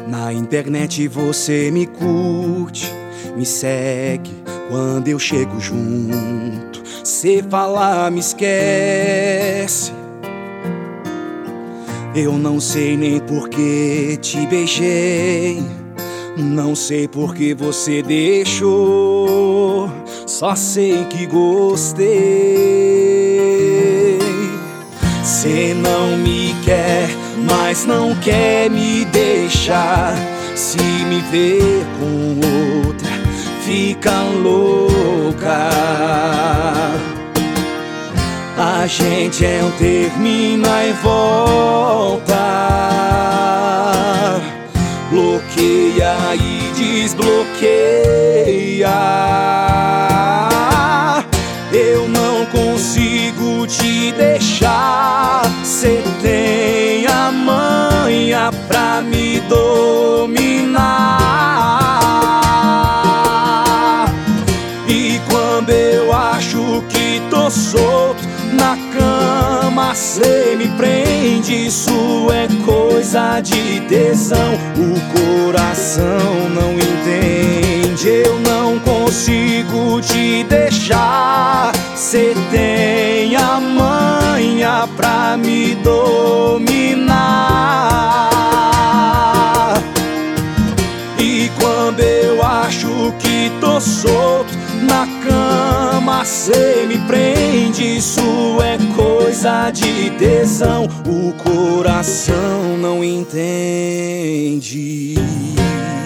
Na internet você me curte, me segue quando eu chego junto. Cê fala, me esquece. Eu não sei nem por que te beijei, não sei por que você deixou, só sei que gostei. Cê não me quer, mas não quer me deixar. Se me ver com outra, fica louca. A gente é um termina e volta, bloqueia e desbloqueia. Eu não consigo te deixar. Cê tem a manha pra me dominar. E quando eu acho que tô solto na cama, cê me prende. Isso é coisa de tesão, o coração não entende. Eu não consigo te deixar. Cê tem a manha pra me dominar. E quando eu acho que tô solto na cama, cê me prende. Isso é coisa de tesão, o coração não entende.